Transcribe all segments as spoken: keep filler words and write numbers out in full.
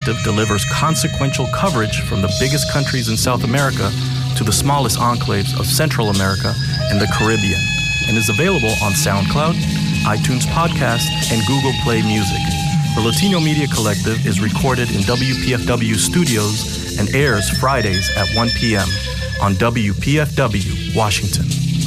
Collective delivers consequential coverage from the biggest countries in South America to the smallest enclaves of Central America and the Caribbean, and is available on SoundCloud, iTunes Podcast, and Google Play Music. The Latino Media Collective is recorded in W P F W studios and airs Fridays at one p.m. on W P F W, Washington.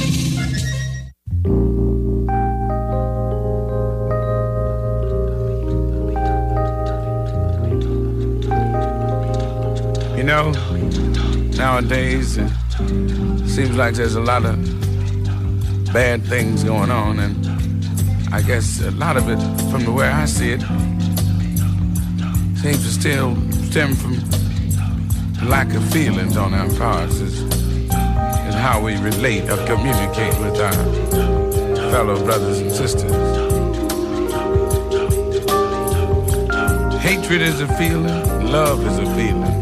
You know, nowadays it seems like there's a lot of bad things going on, and I guess a lot of it, from the way I see it, seems to still stem from the lack of feelings on our parts, is, is how we relate or communicate with our fellow brothers and sisters. Hatred is a feeling, love is a feeling.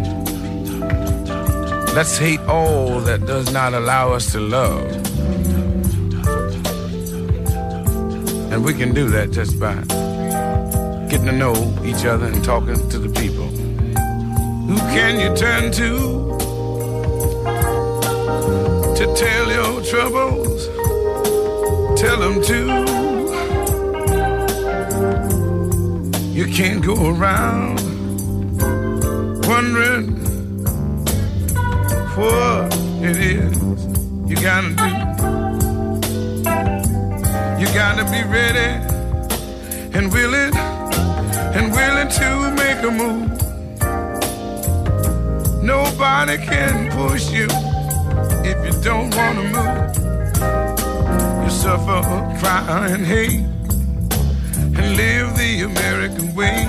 Let's hate all that does not allow us to love. And we can do that just by getting to know each other and talking to the people. Who can you turn to to tell your troubles? Tell them to. You can't go around wondering what it is you gotta do. You gotta be ready and willing and willing to make a move. Nobody can push you if you don't wanna move. You suffer, cry and hate and live the American way.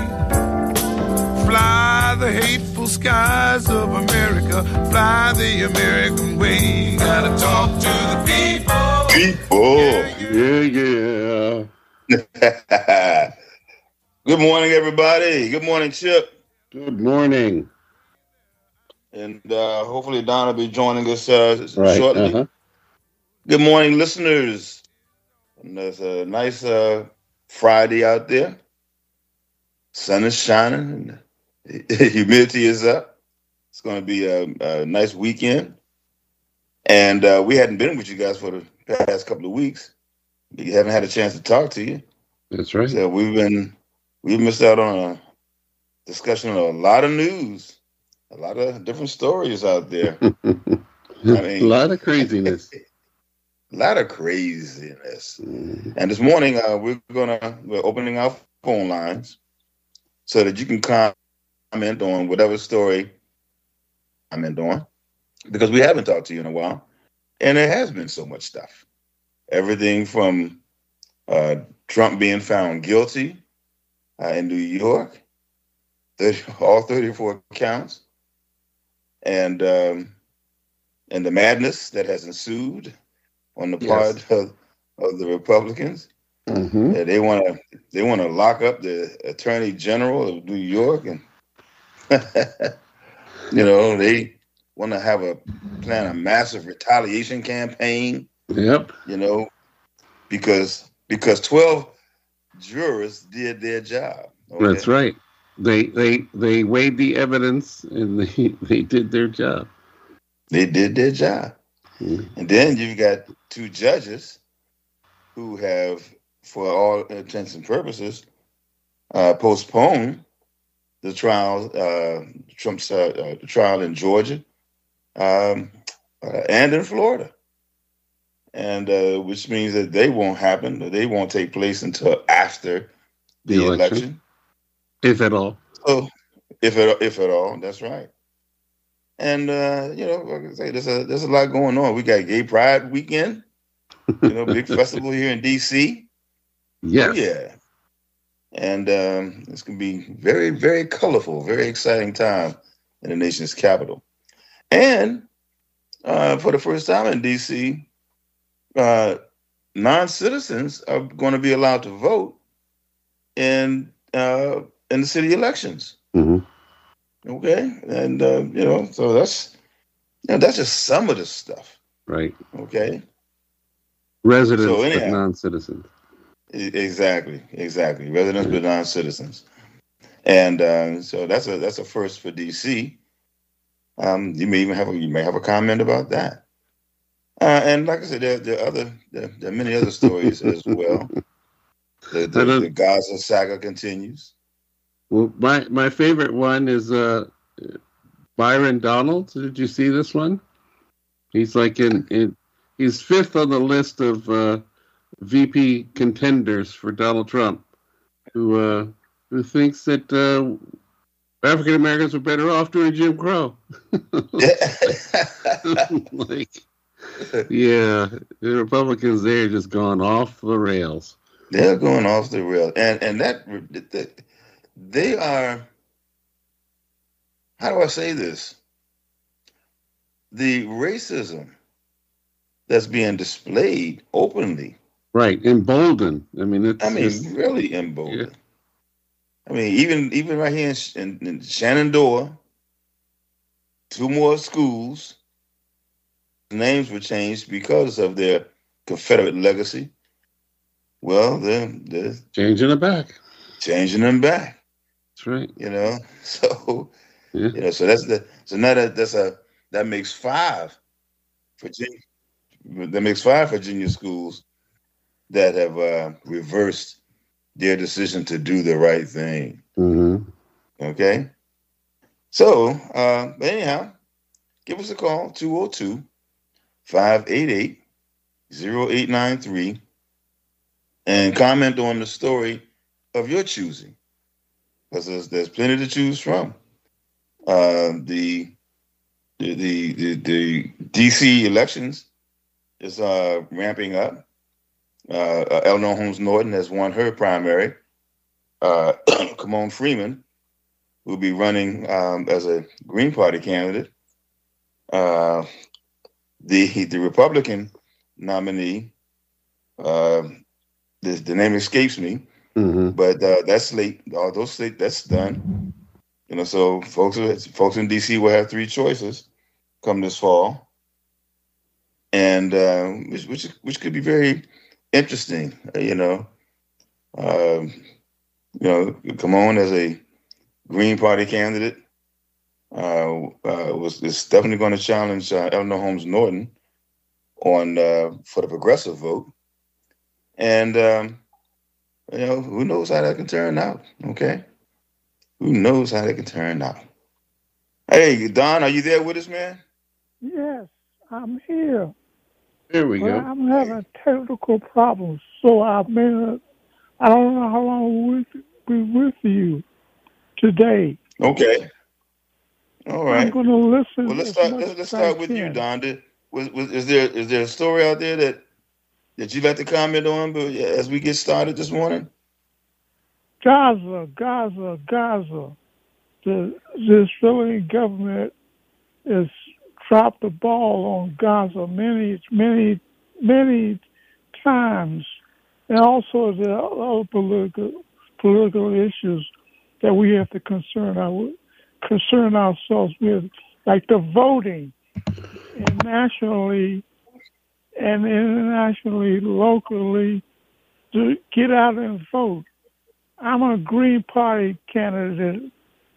Fly the hateful skies of America. Fly the American way. Gotta talk to the people. People. Yeah, yeah. yeah. Good morning, everybody. Good morning, Chip. Good morning. And uh, hopefully Don will be joining us uh, right. shortly. Uh-huh. Good morning, listeners. And there's a nice uh, Friday out there. Sun is shining. Humidity is up. It's going to be a, a nice weekend. And uh, we hadn't been with you guys for the past couple of weeks. We haven't had a chance to talk to you. That's right. So we've been, we've missed out on a discussion of a lot of news, a lot of different stories out there. I mean, a lot of craziness. A lot of craziness. Mm. And this morning, uh, we're gonna we're opening our phone lines so that you can comment on whatever story comment on, because we haven't talked to you in a while, and there has been so much stuff. Everything from uh, Trump being found guilty uh, in New York, thirty, all thirty-four counts, and um, and the madness that has ensued on the part yes. of, of the Republicans. Mm-hmm. Yeah, they want to they want to lock up the Attorney General of New York, and you know they want to have a plan a massive retaliation campaign. Yep. You know, because because twelve jurors did their job. Okay? That's right. They they they weighed the evidence and they they did their job. They did their job. Mm-hmm. And then you've got two judges who have, for all intents and purposes, uh, postponed the trial, uh, Trump's uh, uh, the trial in Georgia um, uh, and in Florida, and uh, which means that they won't happen. They won't take place until after the, the election. election, if at all. So, if at if at all, that's right. And uh, you know, like I say, there's a there's a lot going on. We got Gay Pride weekend, you know, big festival here in D C. Yes. Oh, yeah. And um, it's going to be very, very colorful, very exciting time in the nation's capital. And uh, for the first time in D C, uh, non-citizens are going to be allowed to vote in uh, in the city elections. Mm-hmm. Okay, and uh, you know, so that's you know, that's just some of the stuff. Right. Okay. Residents, so anyhow, but non-citizens. Exactly, exactly. Residents, but non-citizens. And uh, so that's a that's a first for D C. Um, you may even have a, you may have a comment about that. Uh, and like I said, there, there are other there, there are many other stories as well. The the, the Gaza saga continues. Well, my my favorite one is uh, Byron Donalds. Did you see this one? He's like in, in he's fifth on the list of uh, V P contenders for Donald Trump, who uh, who thinks that uh, African Americans are better off during Jim Crow. Like, yeah, the Republicans there just gone off the rails. They're going off the rails, and and that they are. How do I say this? The racism that's being displayed openly, right? Emboldened. I mean, it's I mean, just, really emboldened. Yeah. I mean, even even right here in, in, in Shenandoah, two more schools, names were changed because of their Confederate legacy. Well, they're, they're changing it back, changing them back. That's right. You know, so yeah. you know, so that's the so now that that's a that makes five Virginia. That makes five Virginia schools that have uh, reversed their decision to do the right thing. Mm-hmm. Okay? So, uh, but anyhow, give us a call, two oh two, five eight eight, oh eight nine three, and comment on the story of your choosing. Because there's, there's plenty to choose from. Uh, the, the, the, the, the D C elections is uh, ramping up. Uh, uh, Eleanor Holmes Norton has won her primary. Uh, Kamon Freeman will be running um, as a Green Party candidate. Uh, the the Republican nominee, uh, the, the name escapes me, mm-hmm. but uh, that's late. All those slate that's done. You know, so folks folks in D C will have three choices come this fall, and uh, which, which which could be very interesting, you know. Um, you know, Kamon as a Green Party candidate uh, uh, was is definitely going to challenge uh, Eleanor Holmes Norton on uh, for the progressive vote, and um, you know, who knows how that can turn out? Okay, who knows how that can turn out? Hey, Don, are you there with us, man? Yes, I'm here. There we well, go. I'm having technical problems, so I may not, I don't know how long we'll be with you today. Okay. All right. I'm going to listen. Well, let's start. Let's, let's start with you, Don. Did, was, was, is there is there a story out there that that you'd like to comment on? But as we get started this morning, Gaza, Gaza, Gaza. The, the Israeli government has dropped the ball on Gaza many, many, many times, and also there are other political political issues that we have to concern our concern ourselves with, like the voting, and nationally and internationally, locally, to get out and vote. I'm a Green Party candidate.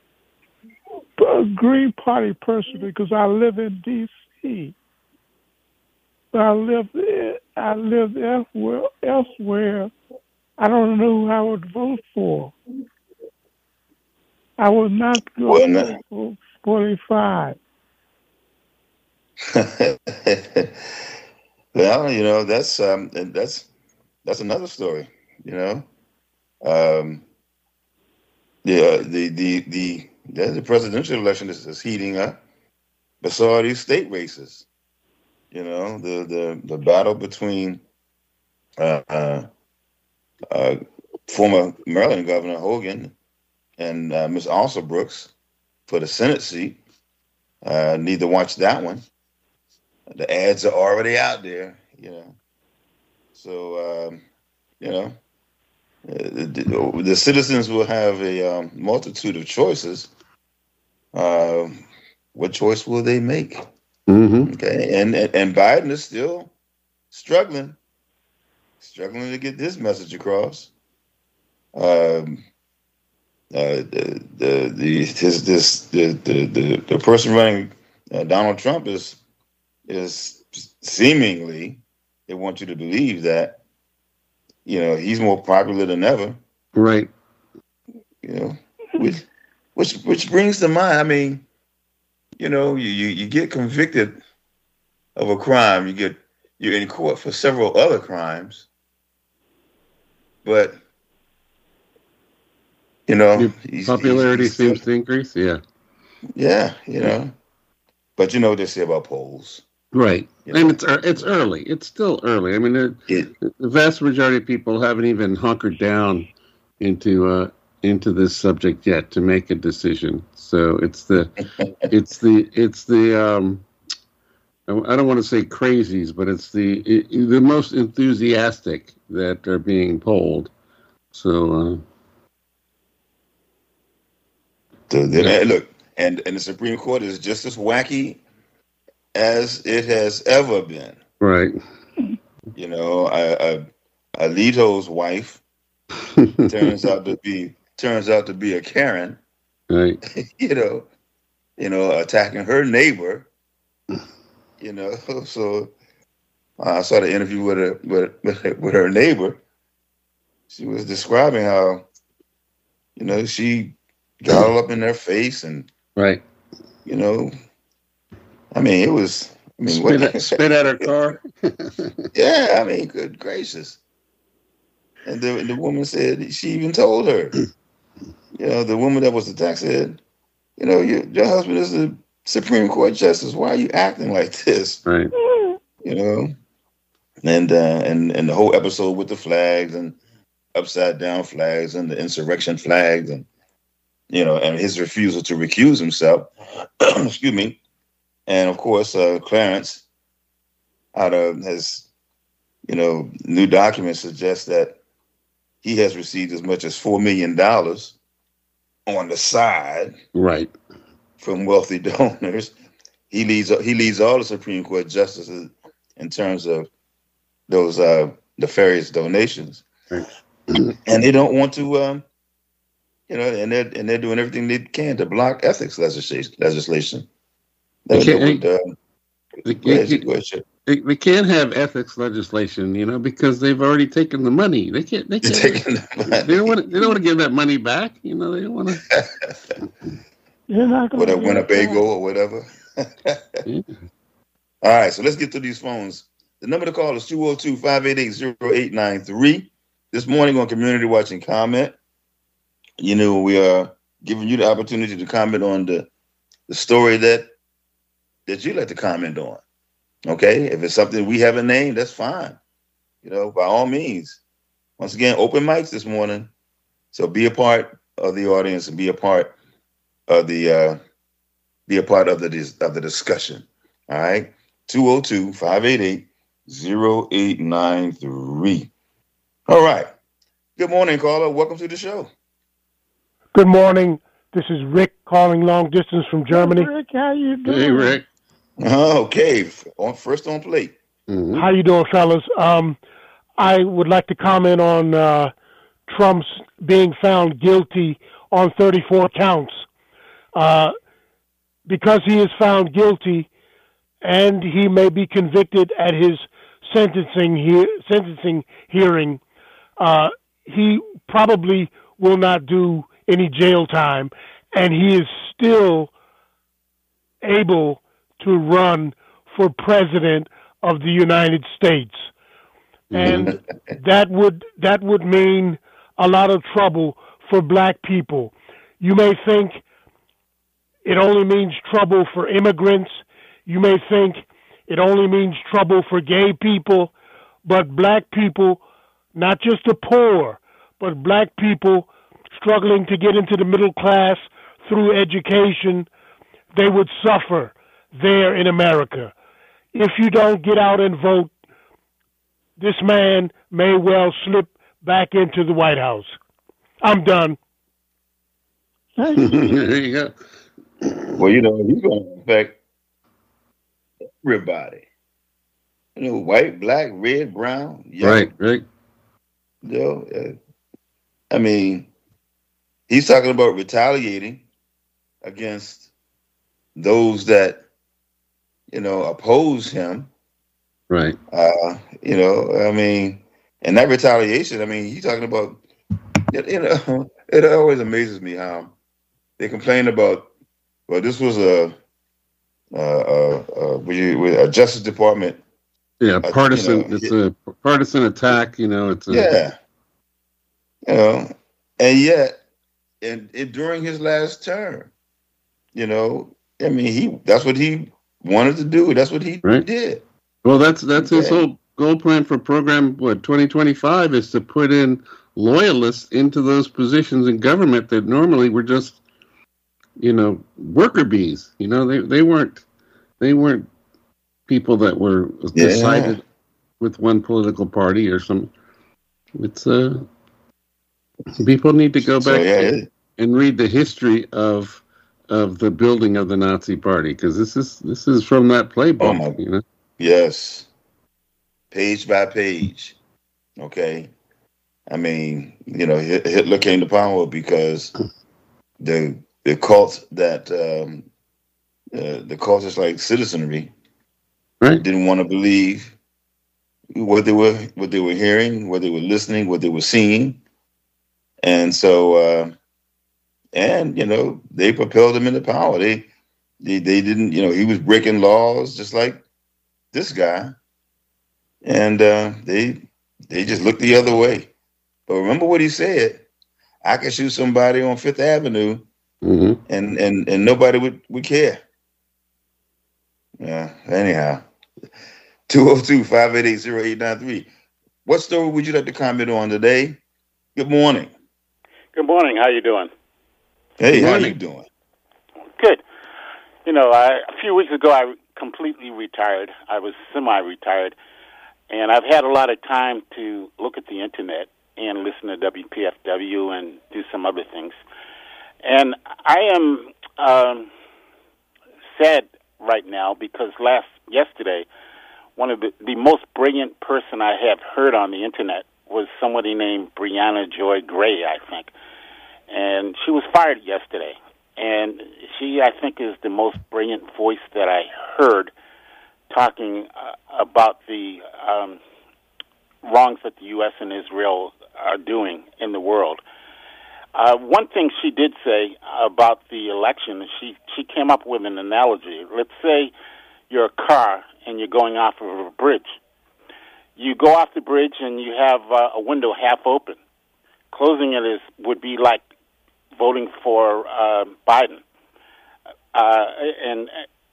A Green Party person because I live in D C But I live I live elsewhere. Elsewhere, I don't know who I would vote for. I would not go well, no. for forty-five. Well, you know that's um, that's that's another story. You know, um, yeah, the the the. Yeah, the presidential election is, is heating up. But so are these state races. You know, the the, the battle between uh, uh, uh, former Maryland Governor Hogan and uh, Miz Alsobrooks for the Senate seat. Uh, need to watch that one. The ads are already out there. You know, so um, you know. Uh, the, the citizens will have a um, multitude of choices. Uh, what choice will they make? Mm-hmm. Okay, and, and and Biden is still struggling, struggling to get this message across. Um, Uh, the the the his, this the, the the the person running uh, Donald Trump is is seemingly, they want you to believe that, you know, he's more popular than ever. Right. You know, which which which brings to mind, I mean, you know, you, you, you get convicted of a crime, you get you're in court for several other crimes, but you know, Your he's, popularity he's, he's still, seems to increase. Yeah. Yeah, you know, but you know what they say about polls. Right. You know? And it's it's early. It's still early. I mean, it, It, the vast majority of people haven't even hunkered down into uh, into this subject yet to make a decision. So it's the it's the it's the um, I don't want to say crazies, but it's the it, the most enthusiastic that are being polled. So uh, the, the, Yeah. look, and and the Supreme Court is just as wacky as it has ever been. right. You know, uh, uh, Alito's wife turns out to be turns out to be a Karen. Right. You know, you know, attacking her neighbor. You know, so uh, I saw the interview with her with, with with her neighbor. She was describing how, you know, she got all up in their face, and Right. you know, I mean, it was. I mean, Spit, what, at, spit at her car. yeah, I mean, good gracious. And the the woman said, she even told her, you know, the woman that was attacked said, you know, your your husband is the Supreme Court justice. Why are you acting like this? Right. You know, and uh, and and the whole episode with the flags and upside down flags and the insurrection flags, and you know, and his refusal to recuse himself. Excuse me. And of course, uh, Clarence out of has, you know, new documents suggest that he has received as much as four million dollars on the side, Right. from wealthy donors. He leads he leads all the Supreme Court justices in terms of those uh, nefarious donations, Right. and they don't want to, um, you know, and they're and they're doing everything they can to block ethics legislation. Legislation. They can't, would, uh, they, go ahead, they, go ahead, Chip. they, they can't have ethics legislation, you know, because they've already taken the money. They can't. They They're can't. taking the money. They don't want. To, they don't want to give that money back. You know, they don't want to. You're not going What a to Winnebago or whatever. Yeah. All right, so let's get to these phones. The number to call is two oh two, five eight eight, oh eight nine three. This morning on Community Watch and Comment, you know, we are giving you the opportunity to comment on the, the story that that you'd like to comment on. Okay? If it's something we haven't named, that's fine. You know, by all means. Once again, open mics this morning. So be a part of the audience and be a part of the uh, be a part of the dis- of the discussion. All right. two oh two, five eight eight, oh eight nine three. All right. Good morning, caller. Welcome to the show. Good morning. This is Rick calling long distance from Germany. Rick, how you doing? Hey, Rick. Okay. On first on plate. Mhm. How you doing, fellas? Um, I would like to comment on uh, Trump's being found guilty on thirty-four counts. Uh, because he is found guilty, and he may be convicted at his sentencing he- sentencing hearing, uh, he probably will not do any jail time, and he is still able to run for president of the United States. And that would that would mean a lot of trouble for black people. You may think it only means trouble for immigrants. You may think it only means trouble for gay people, but black people, not just the poor, but black people struggling to get into the middle class through education, they would suffer there in America. If you don't get out and vote, this man may well slip back into the White House. I'm done. There you go. Well, you know, he's going to affect everybody. You know, white, black, red, brown, yellow. Right, right. You know, uh, I mean, he's talking about retaliating against those that, you know, oppose him. Right. Uh, you know, I mean, and that retaliation, I mean, he's talking about, you know, it always amazes me how they complain about, well, this was a, a, a, a, a Justice Department. Yeah, partisan. Uh, you know, it's a partisan attack. You know, it's a, yeah. You know, and yet, and, and during his last term, you know, I mean, he that's what he wanted to do. That's what he right. did. Well, that's that's okay. his whole goal plan for program. What twenty twenty-five is to put in loyalists into those positions in government that normally were just, you know, worker bees. You know, they they weren't they weren't people that were yeah. decided with one political party or some. It's uh, people need to go back so, yeah, and, it, and read the history of of the building of the Nazi Party, because this is this is from that playbook. Oh my, you know? Yes, page by page. Okay, I mean, you know, Hitler came to power because the the cult that um, uh, the cultists like citizenry right. didn't want to believe what they were what they were hearing, what they were listening, what they were seeing, and so. Uh, And, you know, they propelled him into power. They, they they didn't, you know, he was breaking laws just like this guy. And uh, they they just looked the other way. But remember what he said. I could shoot somebody on Fifth Avenue mm-hmm. and, and, and nobody would, would care. Yeah, anyhow. two oh two, five eight eight, oh eight nine three. What story would you like to comment on today? Good morning. Good morning. How you doing? Hey, how you doing? Good. You know, I, a few weeks ago, I completely retired. I was semi-retired, and I've had a lot of time to look at the Internet and listen to W P F W and do some other things. And I am um, sad right now because last yesterday, one of the, the most brilliant person I have heard on the Internet was somebody named Brianna Joy Gray, I think. And she was fired yesterday. And she, I think, is the most brilliant voice that I heard talking uh, about the um, wrongs that the U S and Israel are doing in the world. Uh, one thing she did say about the election, she, she came up with an analogy. Let's say you're a car and you're going off of a bridge. You go off the bridge and you have uh, a window half open. Closing it is would be like voting for uh, Biden, uh, and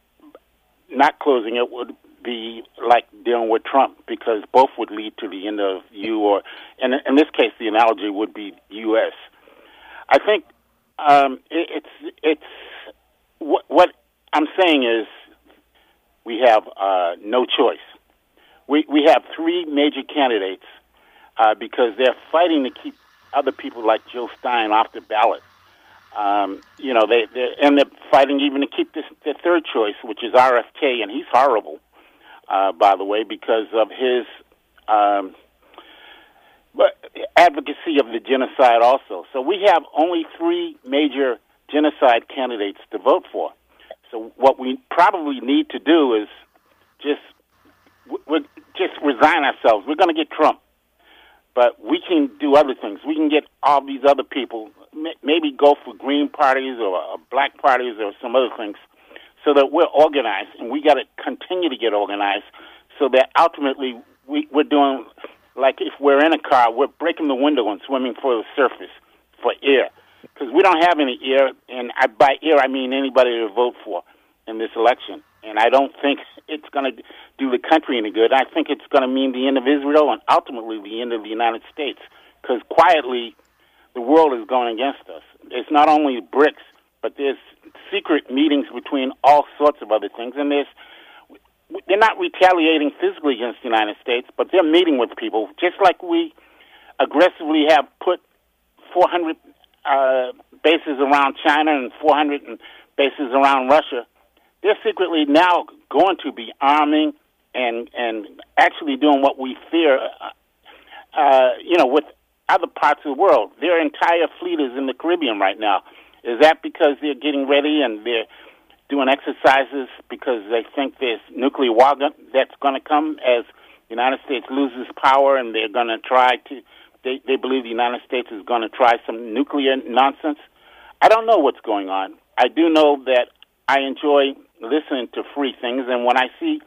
not closing it would be like dealing with Trump, because both would lead to the end of you, or and in this case, the analogy would be U S. I think um, it, it's it's what, what I'm saying is we have uh, no choice. We we have three major candidates uh, because they're fighting to keep other people like Jill Stein off the ballot. Um, you know, they and they're fighting even to keep this the third choice, which is R F K, and he's horrible, uh, by the way, because of his um, advocacy of the genocide also. So we have only three major genocide candidates to vote for. So what we probably need to do is just we just resign ourselves. We're going to get Trump. But we can do other things. We can get all these other people, maybe go for green parties or black parties or some other things, so that we're organized, and we got to continue to get organized, so that ultimately we, we're doing, like if we're in a car, we're breaking the window and swimming for the surface, for air, because we don't have any air, and I, by air I mean anybody to vote for in this election. And I don't think it's going to do the country any good. I think it's going to mean the end of Israel and ultimately the end of the United States, because quietly the world is going against us. It's not only BRICS, but there's secret meetings between all sorts of other things. And there's they're not retaliating physically against the United States, but they're meeting with people, just like we aggressively have put four hundred uh, bases around China and four hundred bases around Russia. They're secretly now going to be arming and and actually doing what we fear, uh, uh, you know, with other parts of the world. Their entire fleet is in the Caribbean right now. Is that because they're getting ready and they're doing exercises because they think there's nuclear war that's going to come as the United States loses power, and they're going to try to, they, they believe the United States is going to try some nuclear nonsense? I don't know what's going on. I do know that I enjoy listening to free things, and when I see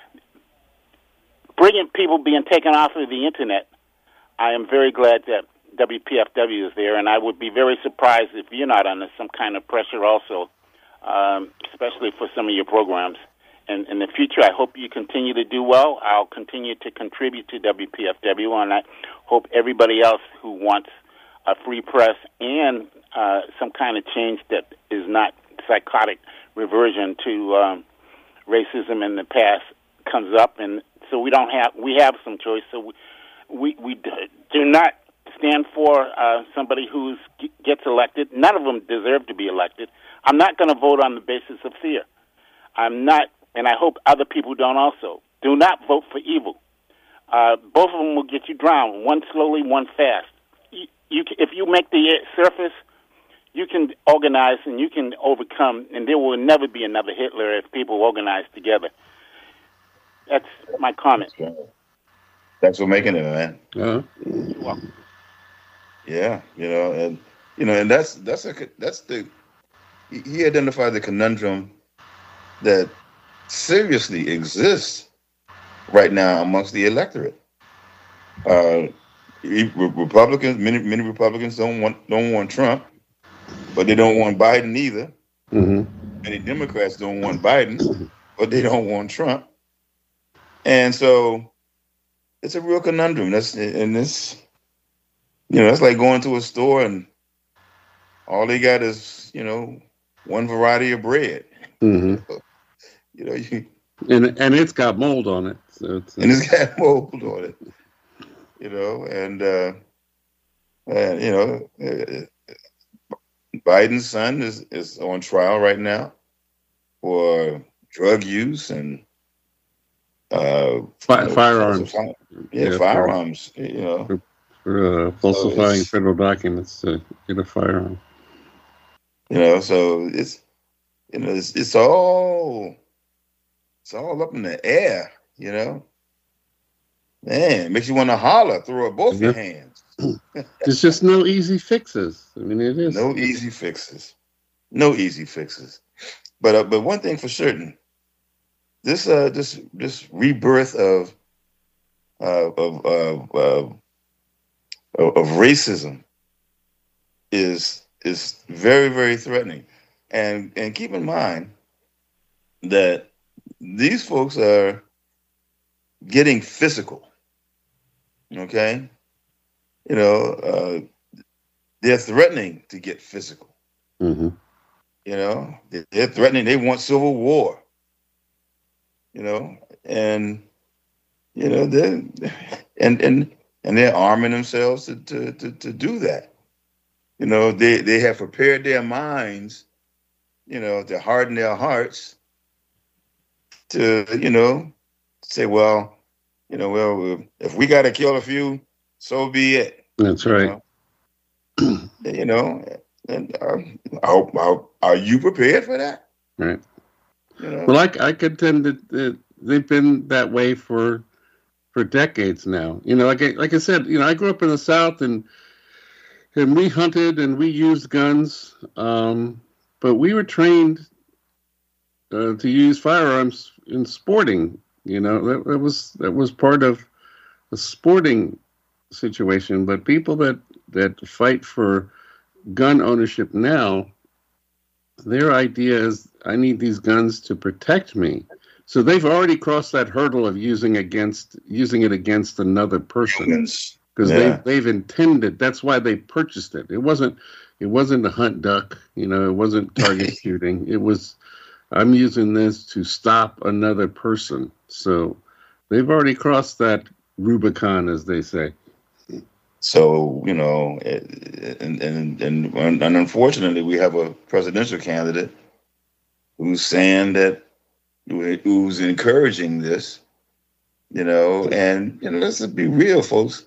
brilliant people being taken off of the Internet, I am very glad that W P F W is there, and I would be very surprised if you're not under some kind of pressure also, um, especially for some of your programs. And in the future, I hope you continue to do well. I'll continue to contribute to W P F W, and I hope everybody else who wants a free press and uh, some kind of change that is not psychotic reversion to um, racism in the past comes up, and so we don't have we have some choice. So we we, we do not stand for uh, somebody who gets elected. None of them deserve to be elected. I'm not going to vote on the basis of fear. I'm not, and I hope other people don't also. Do not vote for evil. Uh, both of them will get you drowned, one slowly, one fast. You, you, if you make the surface, you can organize and you can overcome, and there will never be another Hitler if people organize together. That's my comment. Thanks for making it, man. Uh-huh. You're welcome. Yeah, you know, and you know, and that's that's a that's the he identified the conundrum that seriously exists right now amongst the electorate. Uh, Republicans, many many Republicans don't want don't want Trump, but they don't want Biden either. Mm-hmm. Many Democrats don't want Biden, but they don't want Trump. And so it's a real conundrum. That's and this, you know, it's like going to a store and all they got is, you know, one variety of bread. Mm-hmm. You know, you, and and it's got mold on it. So it's, and it's got mold on it. You know, and uh, and you know, uh, Biden's son is, is on trial right now for drug use and uh, Fi- you know, firearms. Yeah, Yeah, firearms. You know, for, for uh, falsifying So federal documents to get a firearm. you know, so it's you know, it's it's all it's all up in the air. You know, man, it makes you want to holler, throw up both your Yeah. hands. There's just no easy fixes. I mean, it is. No easy fixes. No easy fixes. But uh, but one thing for certain, this uh this this rebirth of uh, of of, uh, of of racism is is very, very threatening. And and keep in mind that these folks are getting physical. Okay? You know, uh, they're threatening to get physical. Mm-hmm. You know, they're threatening. They want civil war. You know, and you know they and and and they're arming themselves to, to to to do that. You know, they they have prepared their minds. You know, to harden their hearts. To you know, say, well, you know, well, if we got to kill a few, so be it. That's right. You know, you know and uh, are, are, are you prepared for that? Right. You know? Well, I, I contend that, that they've been that way for for decades now. You know, like I, like I said, you know, I grew up in the South, and and we hunted and we used guns, um, but we were trained uh, to use firearms in sporting. You know, that, that was that was part of a sporting situation. But people that that fight for gun ownership now, their idea is, I need these guns to protect me. So they've already crossed that hurdle of using against using it against another person, Humans. because Yeah. they they've intended. That's why they purchased it. It wasn't it wasn't a hunt duck. You know, it wasn't target shooting. It was, I'm using this to stop another person. So they've already crossed that Rubicon, as they say. So, you know, and, and, and, and unfortunately, we have a presidential candidate who's saying that, who's encouraging this, you know, and, you know, let's be real, folks.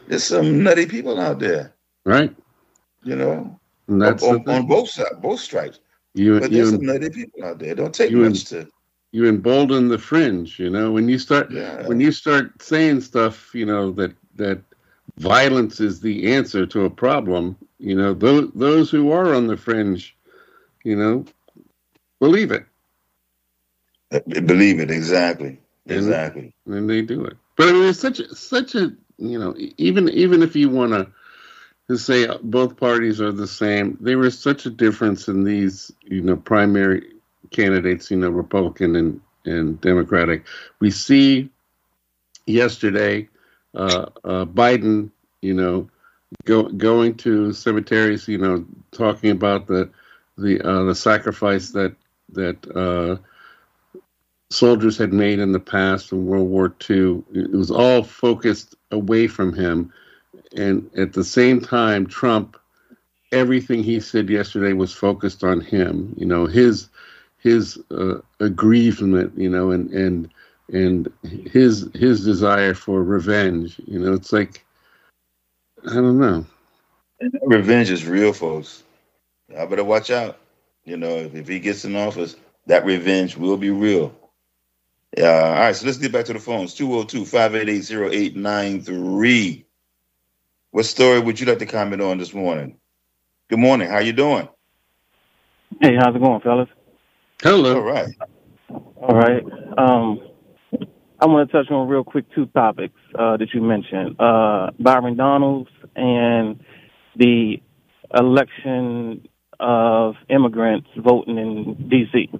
there's some nutty people out there, right? You know, and that's on, on both sides, both stripes. You, but you, there's some nutty people out there. It don't take you, much to. You embolden the fringe, you know. When you start, yeah. when you start saying stuff, you know that that violence is the answer to a problem. You know, those those who are on the fringe, you know, believe it. Believe it exactly, exactly. And, and they do it. But I mean, it's such a, such a you know, even even if you want to. To say both parties are the same, there is such a difference in these, you know, primary candidates, you know, Republican and, and Democratic. We see yesterday uh, uh, Biden, you know, go, going to cemeteries, you know, talking about the the uh, the sacrifice that that uh, soldiers had made in the past in World War Two. It was all focused away from him. And at the same time, Trump, everything he said yesterday was focused on him. You know, his his uh, aggrievement. You know, and and and his his desire for revenge. You know, it's like I don't know. Revenge is real, folks. I better watch out. You know, if, if he gets in office, that revenge will be real. Yeah. All right. So let's get back to the phones. two oh two, five eight eight, oh eight nine three. What story would you like to comment on this morning? Good morning. How you doing? Hey, how's it going, fellas? Hello. All right. All right. Um, I want to touch on real quick two topics uh, that you mentioned. Uh, Byron Donalds and the election of immigrants voting in D C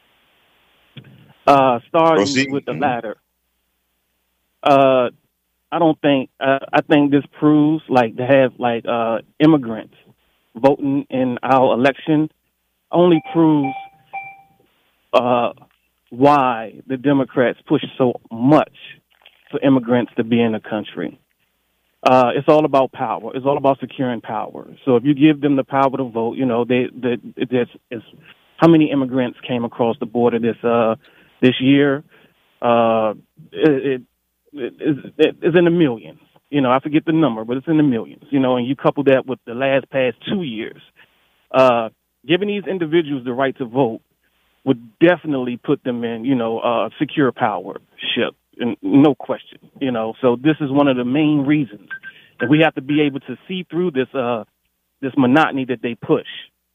Uh, starting Proceed. with the latter. Uh, I don't think, uh, I think this proves, like, to have, like, uh, immigrants voting in our election only proves uh, why the Democrats push so much for immigrants to be in the country. Uh, it's all about power. It's all about securing power. So if you give them the power to vote, you know, they, they, it's, it's how many immigrants came across the border this, uh, this year? Uh, it, it It's in the millions. You know, I forget the number, but it's in the millions. You know, and you couple that with the last past two years, uh, giving these individuals the right to vote would definitely put them in, you know, uh, secure powership, and no question. You know, so this is one of the main reasons that we have to be able to see through this uh, this monotony that they push.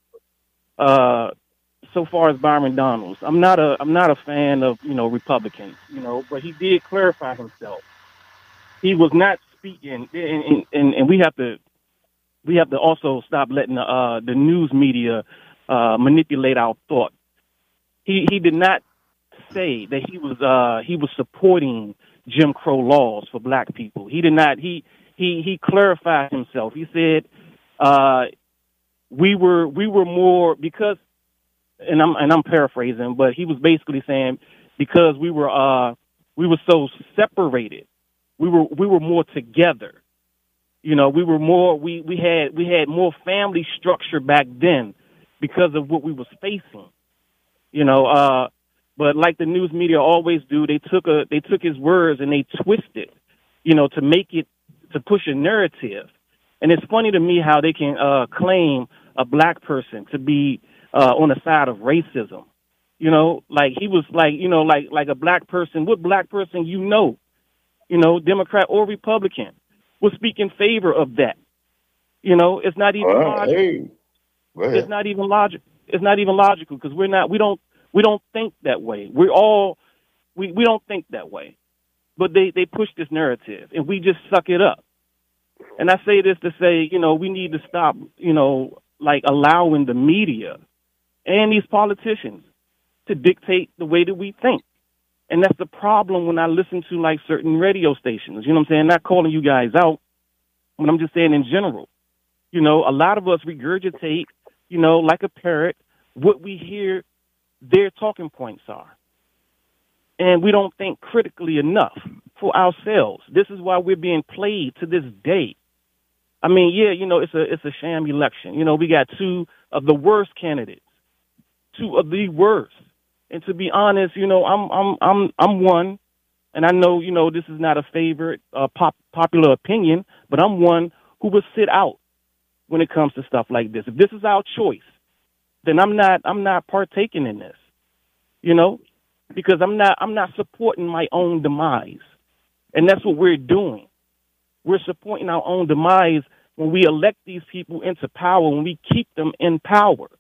Uh, so far as Byron Donalds, I'm not a I'm not a fan of, you know, Republicans, you know, but he did clarify himself. He was not speaking, and, and, and we have to we have to also stop letting the, uh, the news media uh, manipulate our thought. He he did not say that he was uh, he was supporting Jim Crow laws for black people. He did not. He he he clarified himself. He said uh, we were we were more because. And I'm and I'm paraphrasing, but he was basically saying because we were uh we were so separated, we were we were more together. You know, we were more we, we had we had more family structure back then because of what we was facing. You know, uh but like the news media always do, they took a they took his words and they twisted, you know, to make it to push a narrative. And it's funny to me how they can uh claim a black person to be Uh, on the side of racism, you know, like he was like, you know, like like a black person, what black person you know, you know, Democrat or Republican, will speak in favor of that. You know, it's not even right, logical. Hey. It's not even logic. It's not even logical because we're not. We don't. We don't think that way. We're all. We we don't think that way. But they they push this narrative, and we just suck it up. And I say this to say, you know, we need to stop, you know, like allowing the media and these politicians to dictate the way that we think. And that's the problem when I listen to like certain radio stations, you know what I'm saying? Not calling you guys out, but I'm just saying in general, you know, a lot of us regurgitate, you know, like a parrot, what we hear their talking points are. And we don't think critically enough for ourselves. This is why we're being played to this day. I mean, yeah, you know, it's a, it's a sham election. You know, we got two of the worst candidates. Two of the worst. And to be honest, you know, I'm I'm I'm I'm one, And I know, you know, this is not a favorite uh, pop, popular opinion, but I'm one who would sit out when it comes to stuff like this. If this is our choice, then I'm not I'm not partaking in this, you know, because I'm not I'm not supporting my own demise. And that's what we're doing. We're supporting our own demise when we elect these people into power, when we keep them in power.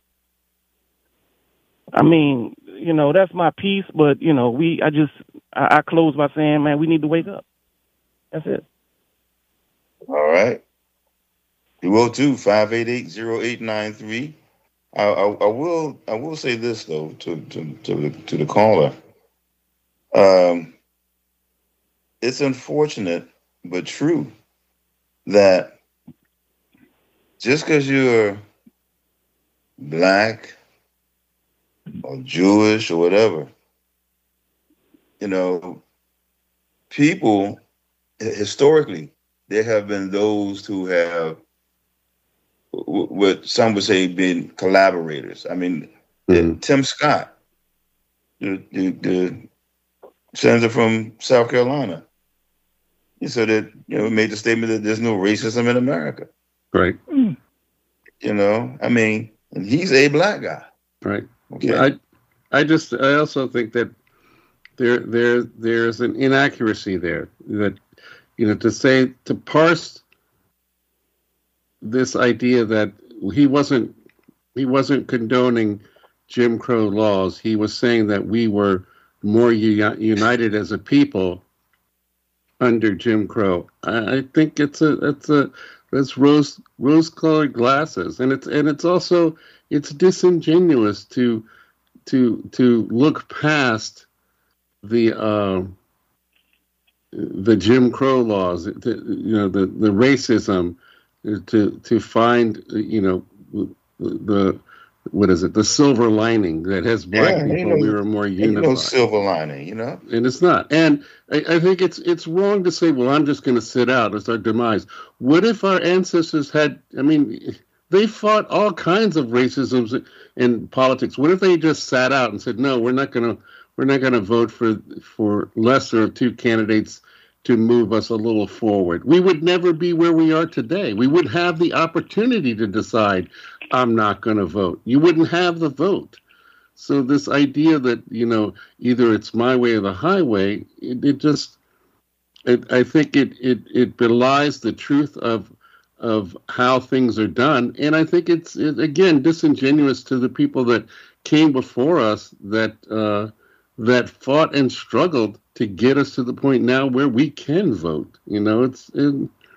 I mean, you know, that's my piece, but, you know, we, I just, I, I close by saying, man, we need to wake up. That's it. All right. two oh two, five eight eight, oh eight nine three. I, I, I will, I will say this though, to, to, to the, to the caller. Um, it's unfortunate, but true that just because you're black or Jewish or whatever, you know, people, historically, there have been those who have, what some would say, been collaborators. I mean, mm-hmm. Tim Scott, the, the, the senator from South Carolina, he said that, you know, made the statement that there's no racism in America. Right. You know, I mean, and he's a black guy. Right. Okay. I, I just, I also think that there, there, there's an inaccuracy there that, you know, to say, to parse this idea that he wasn't, he wasn't condoning Jim Crow laws. He was saying that we were more u- united as a people under Jim Crow. I, I think it's a, it's a, it's rose, rose-colored glasses, and it's, and it's also, it's disingenuous to, to, to look past the, uh, the Jim Crow laws, to, you know, the, the racism, to, to find, you know, the, what is it, the silver lining that has black yeah, people, no, we were more unified. No silver lining, you know? And it's not. And I, I think it's it's wrong to say, well, I'm just going to sit out. It's our demise. What if our ancestors had, I mean, they fought all kinds of racisms in politics. What if they just sat out and said, no, we're not going to, we're not going to vote for, for lesser of two candidates to move us a little forward? We would never be where we are today. We would have the opportunity to decide, I'm not going to vote. You wouldn't have the vote. So this idea that, you know, either it's my way or the highway, it, it just, it, I think it, it, it belies the truth of of how things are done. And I think it's, it, again, disingenuous to the people that came before us that uh, that fought and struggled to get us to the point now where we can vote. You know, it's it,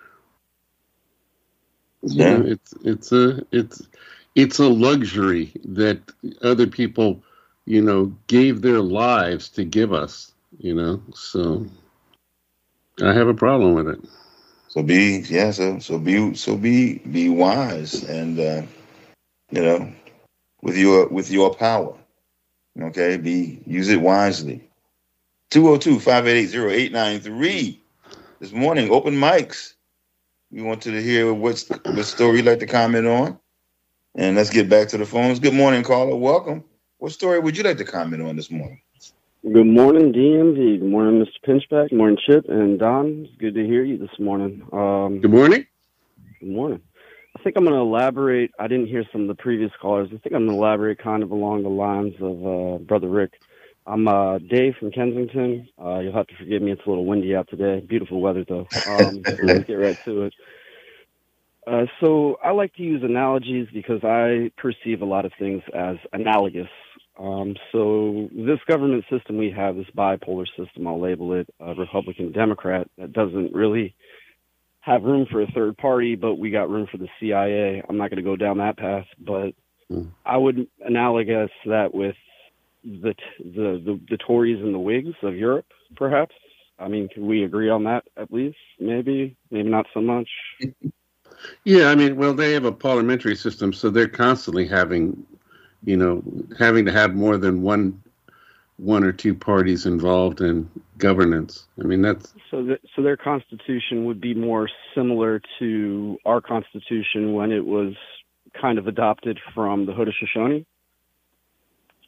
yeah. You know, it's it's a it's it's a luxury that other people, you know, gave their lives to give us. You know, so I have a problem with it. So be yeah, so so be so be be wise and uh, you know, with your with your power. Okay, be use it wisely. two oh two, five eight eight, oh eight nine three. This morning, open mics. We wanted to hear what's what story you'd like to comment on. And let's get back to the phones. Good morning, caller. Welcome. What story would you like to comment on this morning? Good morning, D M V. Good morning, Mister Pinchback. Good morning, Chip and Don. It's good to hear you this morning. Um, good morning. Good morning. I think I'm going to elaborate. I didn't hear some of the previous callers. I think I'm going to elaborate kind of along the lines of uh, Brother Rick. I'm uh, Dave from Kensington. Uh, you'll have to forgive me. It's a little windy out today. Beautiful weather, though. Um, so let's get right to it. Uh, so I like to use analogies because I perceive a lot of things as analogous. Um, so this government system we have, this bipolar system, I'll label it uh, Republican-Democrat, that doesn't really have room for a third party, but we got room for the C I A. I'm not going to go down that path, but mm. I would analogous that with the, the the the Tories and the Whigs of Europe, perhaps. I mean, can we agree on that at least? Maybe, maybe not so much. Yeah, I mean, well, they have a parliamentary system, so they're constantly having, you know, having to have more than one one or two parties involved in governance. I mean, that's so. That, so their constitution would be more similar to our constitution when it was kind of adopted from the Haudenosaunee.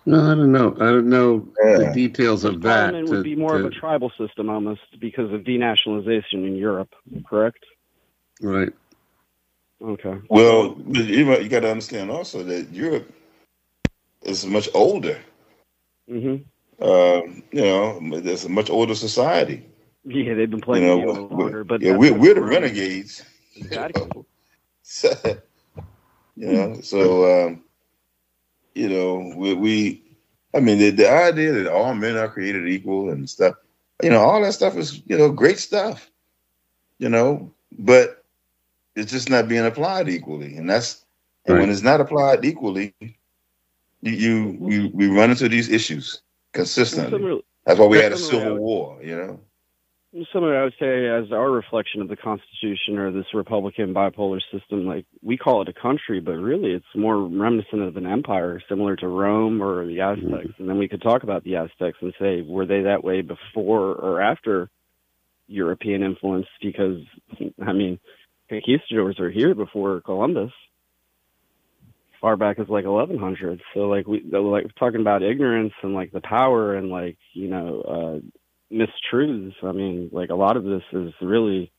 No, I don't know. I don't know Yeah. the details of that. Parliament would to- be more to- of a tribal system almost because of denationalization in Europe, correct? Right. Okay. Well, but you, you got to understand also that Europe is much older. hmm Um, you know, it's a much older society. Yeah, they've been You playing know, the game a little we- longer, but yeah, that's we're, what we're the we're- renegades. Exactly. So, you know, so um, you know, we, we I mean, the, the idea that all men are created equal and stuff, you know, all that stuff is, you know, great stuff, you know, but it's just not being applied equally, and that's and Right. when it's not applied equally, you, you we we run into these issues consistently. Similar- That's why we had a similarly, I civil would- war, you know. Similar, I would say, as our reflection of the Constitution or this Republican bipolar system, like we call it a country, but really it's more reminiscent of an empire, similar to Rome or the Aztecs. And then we could talk about the Aztecs and say, were they that way before or after European influence? Because, I mean, conquistadors are here before Columbus, far back as like eleven hundred. So, like, we like talking about ignorance and like the power and like, you know, uh, mistruths. I mean, like a lot of this is really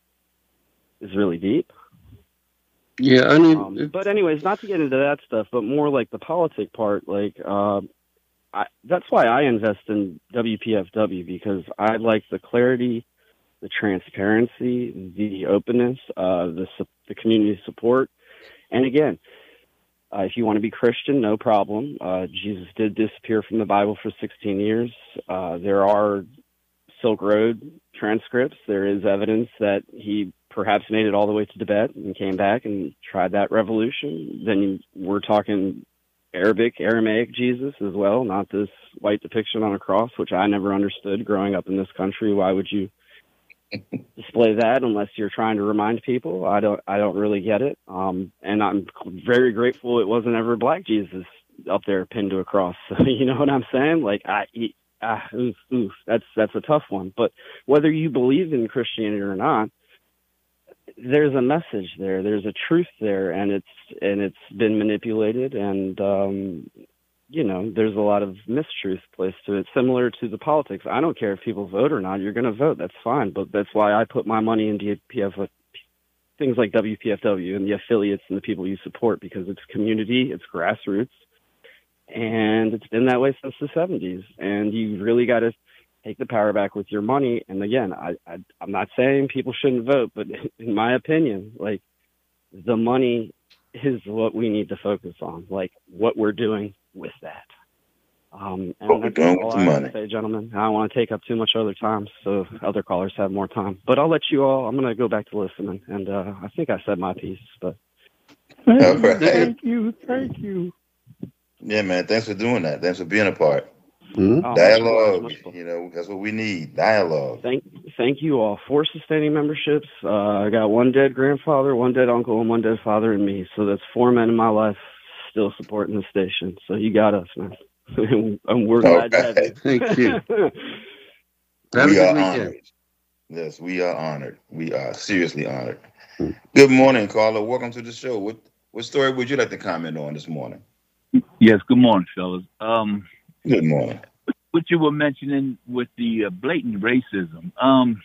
is really deep. Yeah, I mean, Um, it's- but anyways, not to get into that stuff, but more like the politic part. Like, uh, I, that's why I invest in W P F W, because I like the clarity, the transparency, the openness, uh, the su- the community support, and again. Uh, if you want to be Christian, no problem. Uh, Jesus did disappear from the Bible for sixteen years. Uh, there are Silk Road transcripts. There is evidence that he perhaps made it all the way to Tibet and came back and tried that revolution. Then we're talking Arabic, Aramaic Jesus as well, not this white depiction on a cross, which I never understood growing up in this country. Why would you display that unless you're trying to remind people? I don't I don't really get it. Um, and I'm very grateful it wasn't ever black Jesus up there pinned to a cross. You know what I'm saying? Like I he, ah, oof, oof, that's that's a tough one. But whether you believe in Christianity or not, there's a message there. There's a truth there, and it's and it's been manipulated, and um, you know, there's a lot of mistruth placed to it, similar to the politics. I don't care if people vote or not. You're going to vote. That's fine. But that's why I put my money in D P F, things like W P F W and the affiliates and the people you support, because it's community, it's grassroots, and it's been that way since the seventies. And you really got to take the power back with your money. And again, I, I, I'm not saying people shouldn't vote, but in my opinion, like, the money is what we need to focus on, like what we're doing with that. Um, and What we're that's doing all with I the have to money. say, gentlemen. I don't want to take up too much other time, so other callers have more time. But I'll let you all. I'm going to go back to listening, and uh, I think I said my piece. But Thank All you, right. thank you, thank you. Yeah, man. Thanks for doing that. Thanks for being a part. hmm? oh, much Dialogue. much more. You know, that's what we need. Dialogue. Thank, thank you all for sustaining memberships. Uh, I got one dead grandfather, one dead uncle, and one dead father in me. So that's four men in my life still supporting the station. So you got us, man. And we're glad to have you. Thank you. Have a We good are weekend. honored. Yes, we are honored. We are seriously honored. Good morning, caller. Welcome to the show. What what story would you like to comment on this morning? Yes, good morning, fellas. Um, Good morning. what you were mentioning with the uh, blatant racism, um,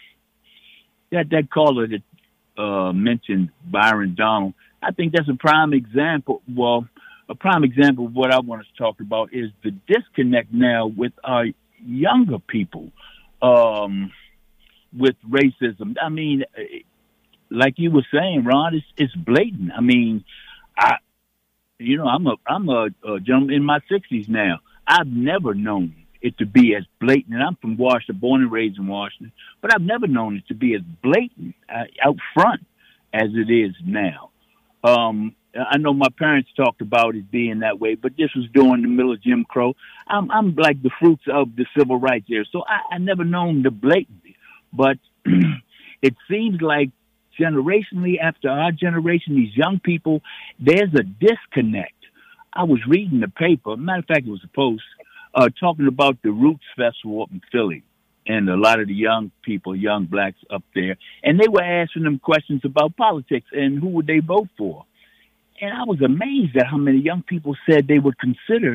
that that caller that uh, mentioned Byron Donald, I think that's a prime example. Well, a prime example of what I want to talk about is the disconnect now with our younger people um, with racism. I mean, like you were saying, Ron, it's, it's blatant. I mean, I, you know, I'm a I'm a, a gentleman in my sixties now. I've never known it to be as blatant. And I'm from Washington, born and raised in Washington, but I've never known it to be as blatant uh, out front as it is now. Um, I know my parents talked about it being that way, but this was during the middle of Jim Crow. I'm, I'm like the fruits of the civil rights era, so I, I never known the blatantly. But it seems like generationally after our generation, these young people, there's a disconnect. I was reading the paper, matter of fact, it was a post, uh, talking about the Roots Festival up in Philly, and a lot of the young people, young blacks up there, and they were asking them questions about politics and who would they vote for. And I was amazed at how many young people said they would consider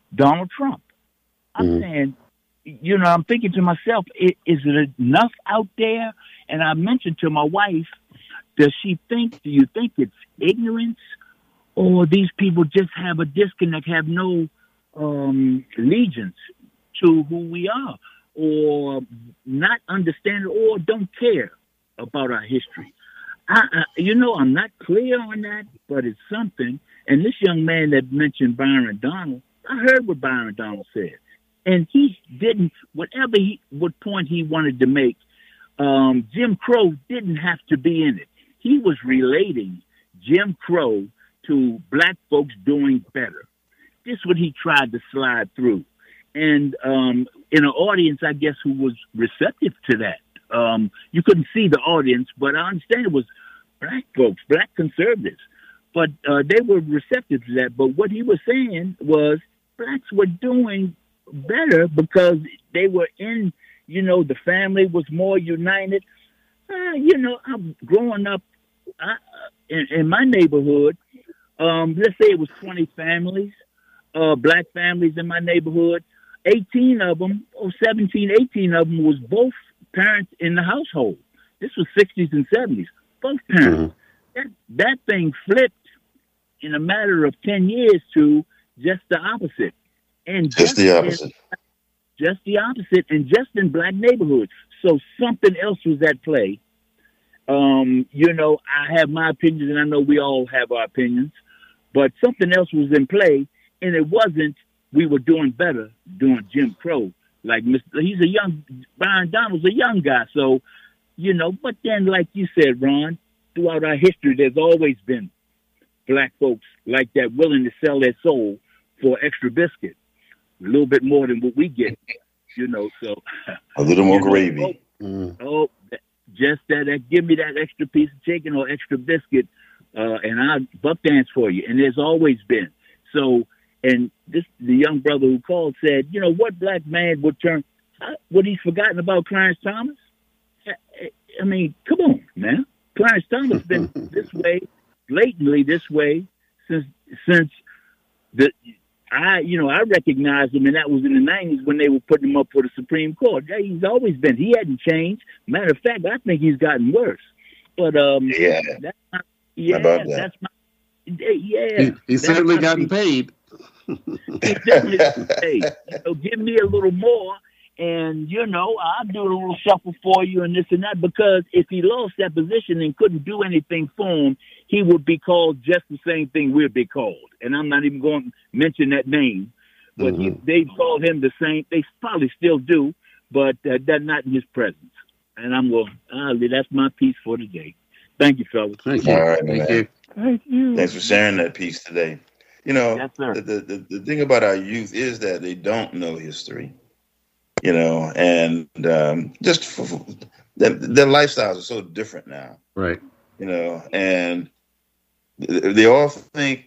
Donald Trump. I'm Mhm. saying, you know, I'm thinking to myself, i- is it enough out there? And I mentioned to my wife, does she think, do you think it's ignorance, or these people just have a disconnect, have no um, allegiance to who we are, or not understand, or don't care about our history? I, I, you know, I'm not clear on that, but it's something. And this young man that mentioned Byron Donald, I heard what Byron Donald said. And he didn't, whatever he, what point he wanted to make, um, Jim Crow didn't have to be in it. He was relating Jim Crow to black folks doing better. This is what he tried to slide through. And um, in an audience, I guess, who was receptive to that. Um, you couldn't see the audience, but I understand it was black folks, black conservatives. But uh, they were receptive to that. But what he was saying was blacks were doing better because they were in, you know, the family was more united. Uh, you know, I'm growing up I, in, in my neighborhood. Um, let's say it was twenty families, uh, black families in my neighborhood. eighteen of them, or seventeen, eighteen of them was both parents in the household. This was sixties and seventies, both parents. Mm-hmm. That, that thing flipped in a matter of ten years to just the opposite. And just, just the opposite. In, just the opposite, and just in black neighborhoods. So something else was at play. Um, you know, I have my opinions, and I know we all have our opinions, but something else was in play, and it wasn't we were doing better doing Jim Crow. Like Mister He's a young, Byron Donald's a young guy, so, you know, but then, like you said, Ron, throughout our history, there's always been black folks like that willing to sell their soul for extra biscuit, a little bit more than what we get, you know, so. A little more know, gravy. Oh, mm. oh, just that, that, give me that extra piece of chicken or extra biscuit, uh, and I'll buck dance for you. And there's always been. So, and this, the young brother who called said, you know, what black man would turn, uh, would he's forgotten about Clarence Thomas? I, I mean, come on, man. Clarence Thomas been this way, blatantly this way, since, since the, I, you know, I recognized him, and that was in the nineties when they were putting him up for the Supreme Court. Yeah, he's always been. He hadn't changed. Matter of fact, I think he's gotten worse. But um, yeah, that's my, yeah, that? that's my, yeah. He, he's certainly gotten paid. He's definitely gotten paid. You know, give me a little more, and you know, I'll do a little shuffle for you and this and that. Because if he lost that position and couldn't do anything for him, he would be called just the same thing we'd be called. And I'm not even going to mention that name, but mm-hmm. he, they called him the same. They probably still do, but uh, that's not in his presence. And I'm going, ah, that's my piece for today. Thank you, fellas. Thank you. All right, Thank man. you. Thank you. Thanks for sharing that piece today. You know, yes, sir. The, the, the thing about our youth is that they don't know history, you know, and um, just for, for, their, their lifestyles are so different now. Right. You know, and they all think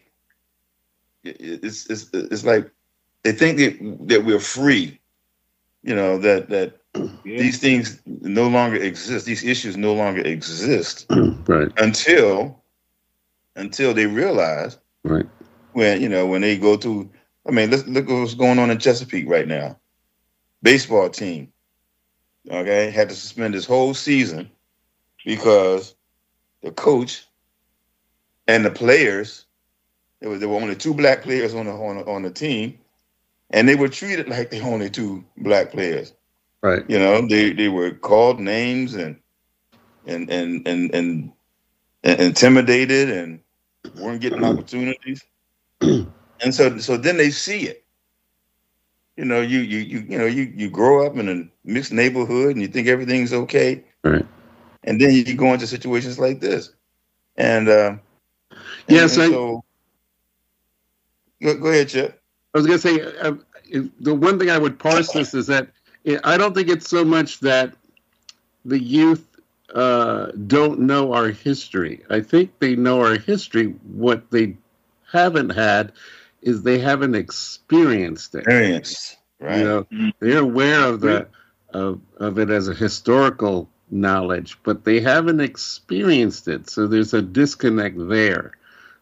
it's it's it's like they think that, that we're free, you know, that that yeah. these things no longer exist, these issues no longer exist, right? Until until they realize, right, when you know when they go to, I mean, let's look at what's going on in Chesapeake right now. Baseball team, okay, had to suspend this whole season because the coach and the players, there was there were only two black players on the on the, on the team, and they were treated like they only two black players. Right. You know, they, they were called names and and and and and, and intimidated and weren't getting opportunities. And so so then they see it. You know, you you you you know you you grow up in a mixed neighborhood and you think everything's okay. Right. And then you go into situations like this. And uh Yes, and, and I, so, go, go ahead, Chip. I was going to say, uh, the one thing I would parse this is that I don't think it's so much that the youth uh, don't know our history. I think they know our history. What they haven't had is they haven't experienced it. Experienced, right. You know, they're aware of the of, of it as a historical knowledge, but they haven't experienced it. So there's a disconnect there.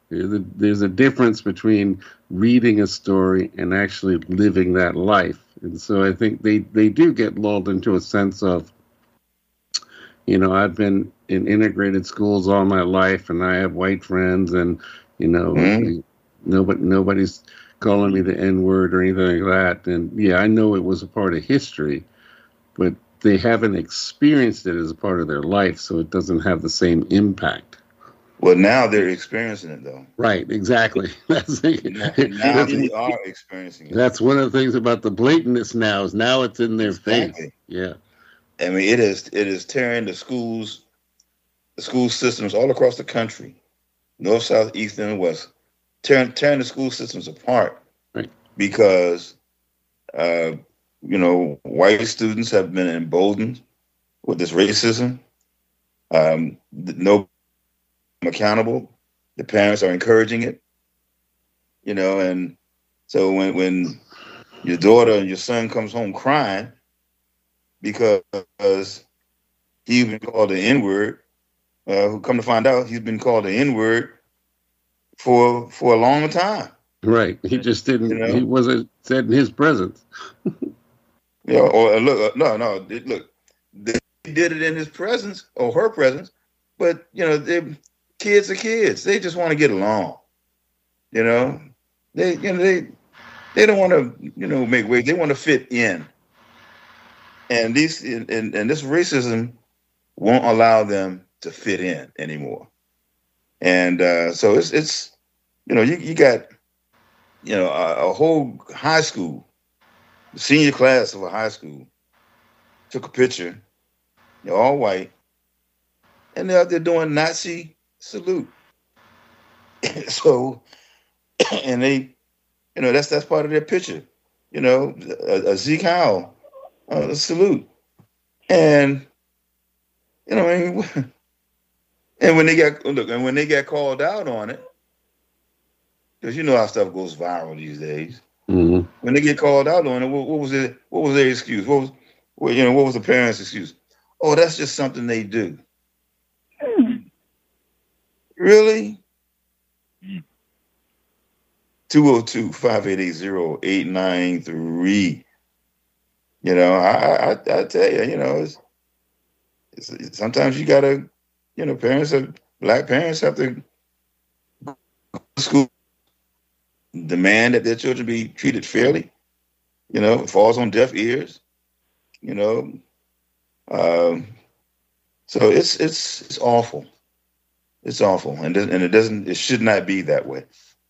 There's a, there's a difference between reading a story and actually living that life. And so I think they, they do get lulled into a sense of, you know, I've been in integrated schools all my life, and I have white friends, and, you know, mm. nobody, nobody's calling me the N-word or anything like that. And, yeah, I know it was a part of history, but they haven't experienced it as a part of their life, so it doesn't have the same impact. Well, now they're experiencing it, though. Right, exactly. That's, now now they are experiencing it. That's one of the things about the blatantness now, is now it's in their exactly. face. Yeah. I mean, it is it is tearing the schools, the school systems all across the country, north, south, east, and west, tearing tearing the school systems apart. Right. Because, uh, you know, white students have been emboldened with this racism. Um, no accountable. The parents are encouraging it, you know, and so when when your daughter and your son comes home crying because he's been called the N-word, uh, who come to find out he's been called the N-word for for a long time. Right. He just didn't. You know? He wasn't said in his presence. Yeah. Or look, no, no. Look, they did it in his presence or her presence, but you know they. Kids are kids. They just want to get along. You know, they you know they they don't want to you know make waves. They want to fit in. And these and, and this racism won't allow them to fit in anymore. And uh, so it's it's you know you you got you know a, a whole high school, the senior class of a high school took a picture. They're all white, and they're out there doing Nazi salute. So, and they, you know, that's that's part of their picture. You know, a, a Zeke Howell uh, salute, and you know, I mean, and when they got look, and when they got called out on it, because you know how stuff goes viral these days. Mm-hmm. When they get called out on it, what, what was it? What was their excuse? What was, well, you know, what was the parents' excuse? Oh, that's just something they do. Really? two oh two, five eight eight, oh eight nine three. You know, I, I I tell you, you know, it's, it's, it's, sometimes you gotta, you know, parents have, black parents have to go to school, demand that their children be treated fairly. You know, it falls on deaf ears. You know, um, so it's it's it's awful. It's awful, and and it doesn't. It should not be that way.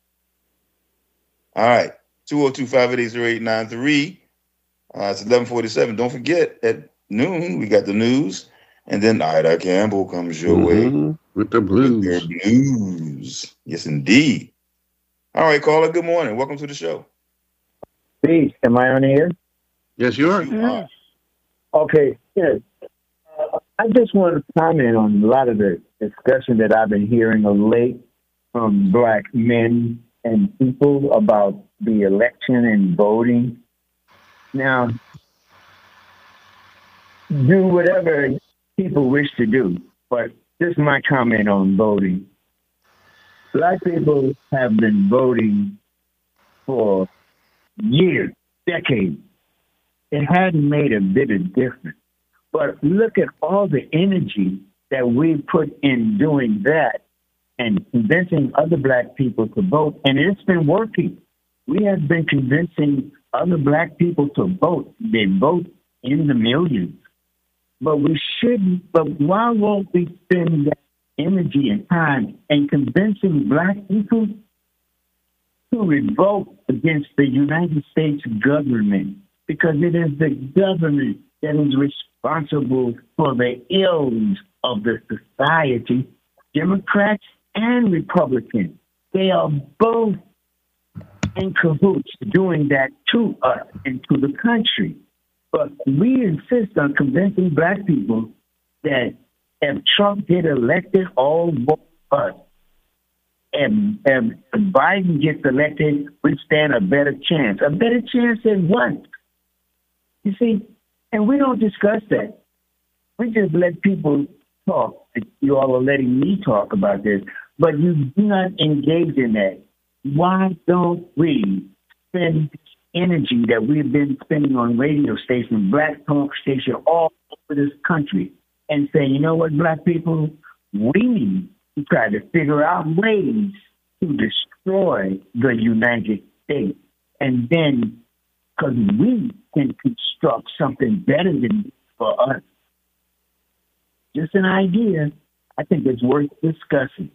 All right, two oh two, five eight eight, oh eight nine three. Uh, it's eleven forty-seven. Don't forget, at noon we got the news, and then Ida Campbell comes your mm-hmm. way with the blues. With their blues, yes, indeed. All right, caller. Good morning. Welcome to the show. Peace. Am I on air? Yes, you are. You are. Okay. Yeah. Uh, I just want to comment on a lot of the discussion that I've been hearing of late from black men and people about the election and voting. Now, do whatever people wish to do, but this is my comment on voting. Black people have been voting for years, decades. It hadn't made a bit of difference. But look at all the energy that we put in doing that and convincing other black people to vote, and it's been working. We have been convincing other black people to vote. They vote in the millions. But we shouldn't, but why won't we spend that energy and time in convincing black people to revolt against the United States government? Because it is the government that is responsible for the ills of the society, Democrats and Republicans. They are both in cahoots doing that to us and to the country. But we insist on convincing black people that if Trump get elected, all vote for us. And if Biden gets elected, we stand a better chance. A better chance than what? You see, and we don't discuss that. We just let people talk. You all are letting me talk about this. but you do not engage in that. Why don't we spend energy that we've been spending on radio stations, black talk station, all over this country, and say, you know what, black people, we need to try to figure out ways to destroy the United States. And then, because we can construct something better than this for us. Just an idea. I think it's worth discussing.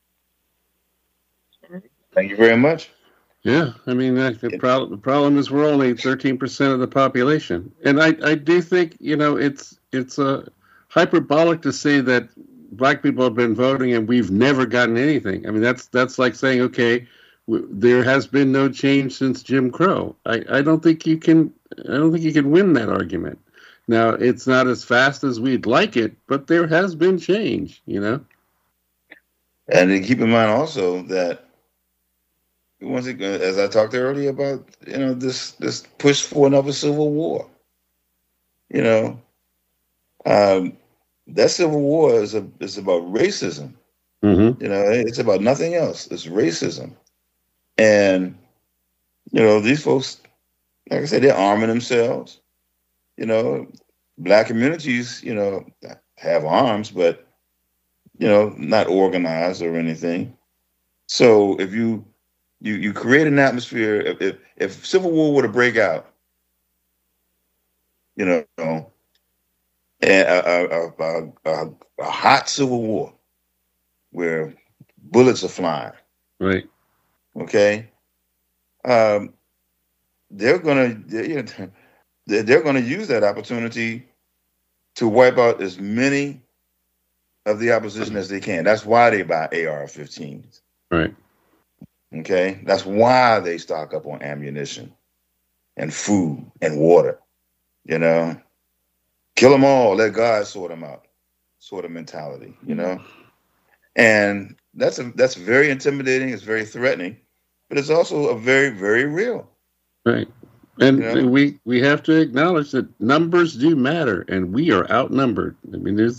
Thank you very much. Yeah, I mean, the, the, pro- the problem is we're only thirteen percent of the population. And I, I do think, you know, it's it's uh, hyperbolic to say that black people have been voting and we've never gotten anything. I mean, that's that's like saying, okay, w- there has been no change since Jim Crow. I, I don't think you can I don't think you can win that argument. Now, it's not as fast as we'd like it, but there has been change, you know. And keep in mind also that once again, as I talked earlier about, you know, this this push for another civil war. You know, um, that civil war is a, is about racism. Mm-hmm. You know, it's about nothing else. It's racism, and you know, these folks, like I said, they're arming themselves. You know, black communities, you know, have arms, but you know, not organized or anything. So if you You you create an atmosphere. If if, if civil war were to break out, you know, and a, a, a, a, a hot civil war where bullets are flying, right? Okay, um, they're gonna you know, they're gonna use that opportunity to wipe out as many of the opposition as they can. That's why they buy A R fifteens, right? Okay, that's why they stock up on ammunition and food and water. You know, kill them all, let God sort them out, sort of mentality. You know, and that's a, that's very intimidating. It's very threatening, but it's also a very very real. Right, and you know? we we have to acknowledge that numbers do matter, and we are outnumbered. I mean, there's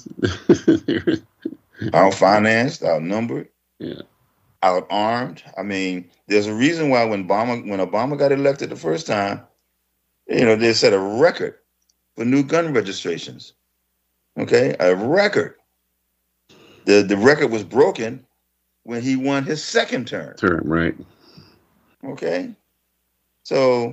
outfinanced, outnumbered. Yeah. Out-armed. I mean, there's a reason why when Obama when Obama got elected the first time, you know, they set a record for new gun registrations. Okay, a record. The the record was broken when he won his second term. Term, right? Okay, so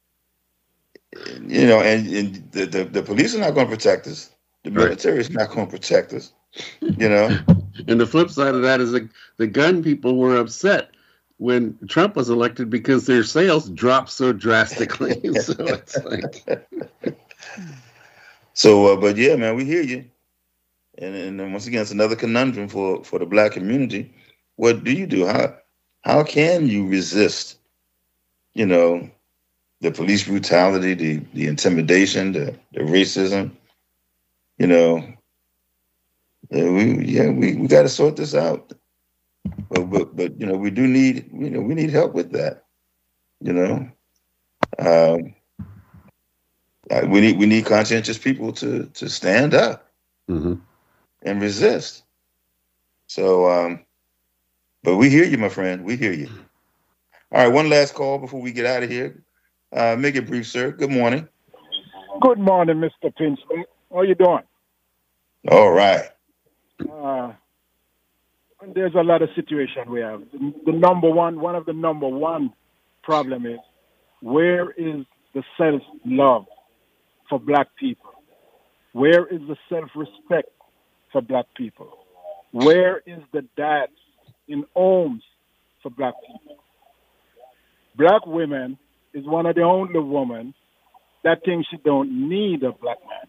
you know, and, and the, the the police are not going to protect us. The military right. is not going to protect us. You know. And the flip side of that is the, the gun people were upset when Trump was elected because their sales dropped so drastically. so it's like, so, uh, but yeah, man, we hear you. And, and then once again, it's another conundrum for, for the black community. What do you do? How how can you resist? You know, the police brutality, the the intimidation, the the racism. You know. Yeah, we yeah we, we got to sort this out, but, but but you know we do need you know we need help with that, you know, um, we need we need conscientious people to to stand up mm-hmm. and resist. So, um, but we hear you, my friend. We hear you. All right, one last call before we get out of here. Uh, make it brief, sir. Good morning. Good morning, Mister Pinsley. How are you doing? All right. Uh, there's a lot of situation we have. The, the number one, one of the number one problem is where is the self-love for black people? Where is the self-respect for black people? Where is the dads in homes for black people? Black women is one of the only women that thinks she don't need a black man.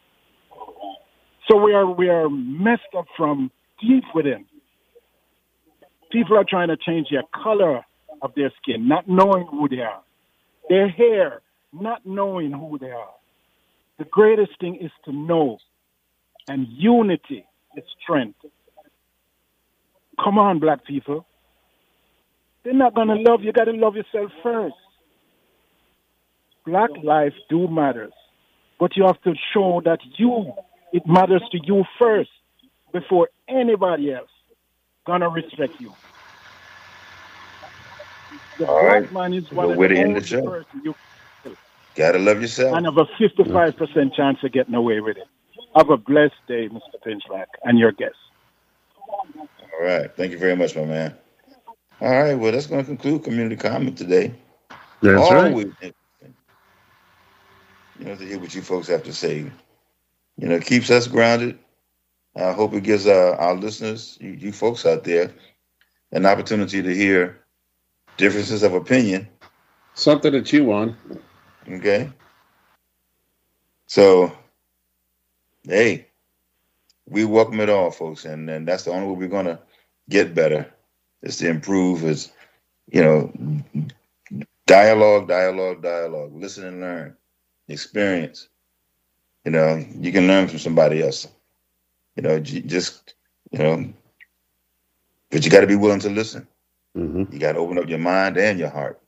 So we are we are messed up from deep within. People are trying to change their color of their skin, not knowing who they are. Their hair, not knowing who they are. The greatest thing is to know, and unity is strength. Come on, black people. They're not going to love you. You got to love yourself first. Black life do matters, but you have to show that you, it matters to you first before anybody else. gonna respect you. The All black right. man is Good one of way the to end the only show. person you Gotta love yourself. and have a fifty-five percent chance of getting away with it. Have a blessed day, Mister Pinchback, and your guests. All right. Thank you very much, my man. All right. Well, that's going to conclude Community Comment today. That's Always right. interesting, you know, to hear what you folks have to say. You know, it keeps us grounded. I hope it gives uh, our listeners, you, you folks out there, an opportunity to hear differences of opinion. Something to chew on. Okay. So, hey, we welcome it all, folks, and, and that's the only way we're going to get better is to improve is, you know, dialogue, dialogue, dialogue, listen and learn, experience. You know, you can learn from somebody else. You know, j- just, you know, but you got to be willing to listen. Mm-hmm. You got to open up your mind and your heart.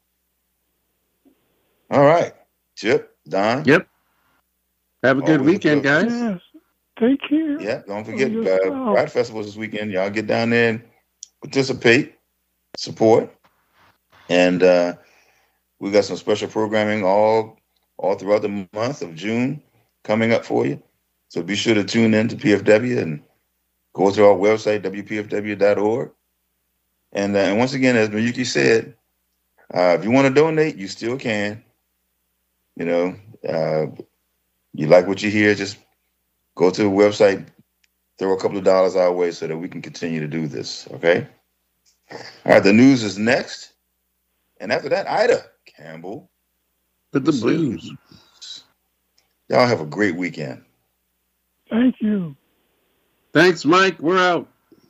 All right. Chip, Don. Yep. Have a good Always a weekend, pleasure. guys. Yes. Take care. Yeah, don't forget, Oh, uh, yourself. Pride Festival this weekend. Y'all get down there and participate, support. And uh, we got some special programming all all throughout the month of June coming up for you. So be sure to tune in to P F W and go to our website, w p f w dot org. And, uh, and once again, as Miyuki said, uh, if you want to donate, you still can. You know, uh, you like what you hear, just go to the website, throw a couple of dollars our way so that we can continue to do this, okay? All right, the news is next. And after that, Ida Campbell. With the blues. Y'all have a great weekend. Thank you. Thanks, Mike. We're out.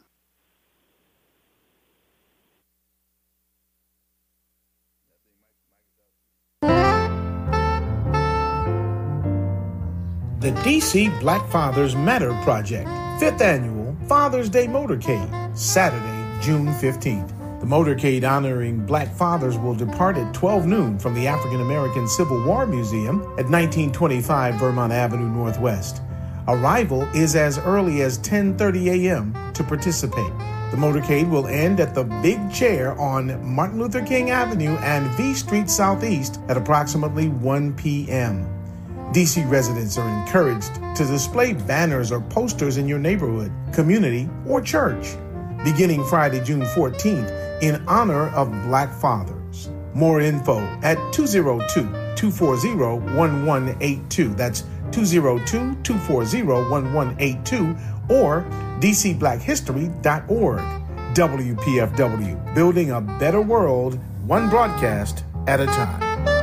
The D C Black Fathers Matter Project, fifth Annual Father's Day Motorcade, Saturday, June fifteenth. The motorcade honoring Black fathers will depart at twelve noon from the African American Civil War Museum at nineteen twenty-five Vermont Avenue Northwest. Arrival is as early as ten thirty a.m. to participate. The motorcade will end at the Big Chair on Martin Luther King Avenue and V Street Southeast at approximately one p.m. D C residents are encouraged to display banners or posters in your neighborhood, community, or church, beginning Friday, June fourteenth, in honor of Black fathers. More info at two oh two, two four oh, one one eight two. That's two oh two, two four oh, one one eight two or d c black history dot org. W P F W, building a better world, one broadcast at a time.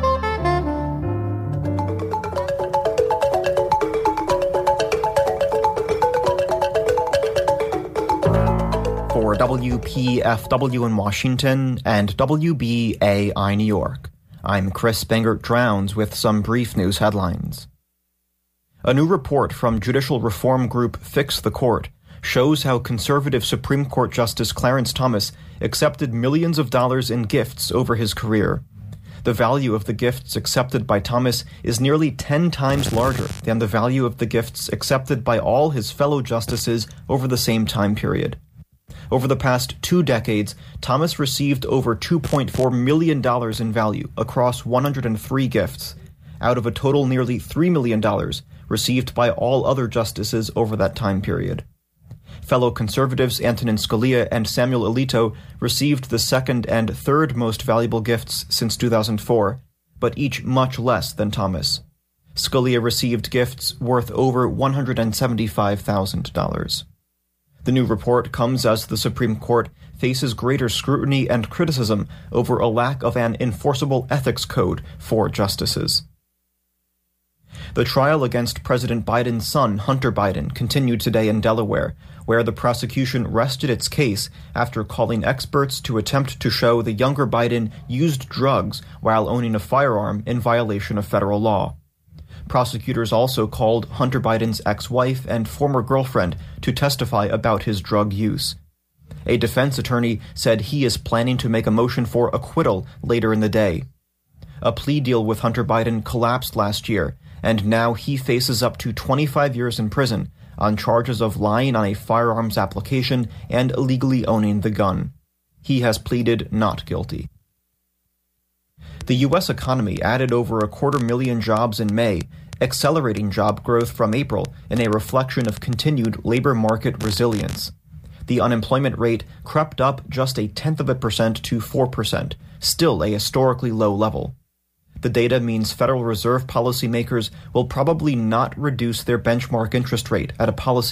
For W P F W in Washington and W B A I New York, I'm Chris Bangert-Drowns with some brief news headlines. A new report from judicial reform group Fix the Court shows how conservative Supreme Court Justice Clarence Thomas accepted millions of dollars in gifts over his career. The value of the gifts accepted by Thomas is nearly ten times larger than the value of the gifts accepted by all his fellow justices over the same time period. Over the past two decades, Thomas received over two point four million dollars in value across one hundred three gifts, out of a total nearly three million dollars received by all other justices over that time period. Fellow conservatives Antonin Scalia and Samuel Alito received the second and third most valuable gifts since two thousand four, but each much less than Thomas. Scalia received gifts worth over one hundred seventy-five thousand dollars. The new report comes as the Supreme Court faces greater scrutiny and criticism over a lack of an enforceable ethics code for justices. The trial against President Biden's son, Hunter Biden, continued today in Delaware, where the prosecution rested its case after calling experts to attempt to show the younger Biden used drugs while owning a firearm in violation of federal law. Prosecutors also called Hunter Biden's ex-wife and former girlfriend to testify about his drug use. A defense attorney said he is planning to make a motion for acquittal later in the day. A plea deal with Hunter Biden collapsed last year, and now he faces up to twenty-five years in prison, on charges of lying on a firearms application and illegally owning the gun. He has pleaded not guilty. The U S economy added over a quarter million jobs in May, accelerating job growth from April in a reflection of continued labor market resilience. The unemployment rate crept up just a tenth of a percent to four percent, still a historically low level. The data means Federal Reserve policymakers will probably not reduce their benchmark interest rate at a policy